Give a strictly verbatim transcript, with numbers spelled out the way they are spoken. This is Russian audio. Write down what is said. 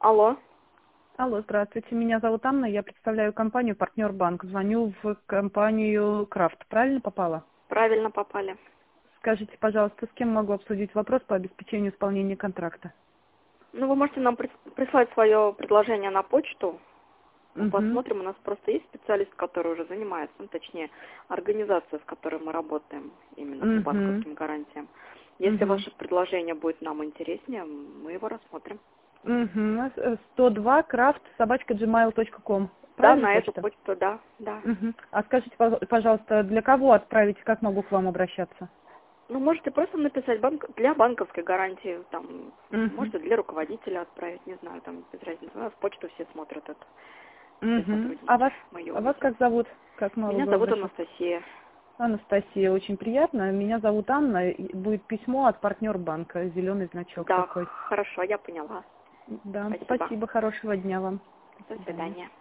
Алло. Алло, здравствуйте. Меня зовут Анна, я представляю компанию «Партнер Банк». Звоню в компанию «Крафт». Правильно попала? Правильно попали. Скажите, пожалуйста, с кем могу обсудить вопрос по обеспечению исполнения контракта? Ну, вы можете нам прис- прислать свое предложение на почту. Мы Угу. посмотрим, у нас просто есть специалист, который уже занимается, ну, точнее, организация, с которой мы работаем именно по Угу. банковским гарантиям. Если Угу. ваше предложение будет нам интереснее, мы его рассмотрим. Угу. сто два крафт собачка джимейл точка ком. Да, Правильно на эту почта? почту, да, да. Угу. А скажите, пож- пожалуйста, для кого отправить, как могу к вам обращаться? Ну, можете просто написать банк для банковской гарантии, там, Угу. можете для руководителя отправить, не знаю, там, без разницы. У нас почту все смотрят это, все Угу. А сотрудники, вас, мы ее а вас увидим. как зовут? Как могу Меня к вам зовут обращаться? Анастасия. Анастасия, очень приятно. Меня зовут Анна. И будет письмо от партнер банка. Зеленый значок Да, такой. хорошо, я поняла. Да, Спасибо. спасибо. Хорошего дня вам. До До свидания. свидания.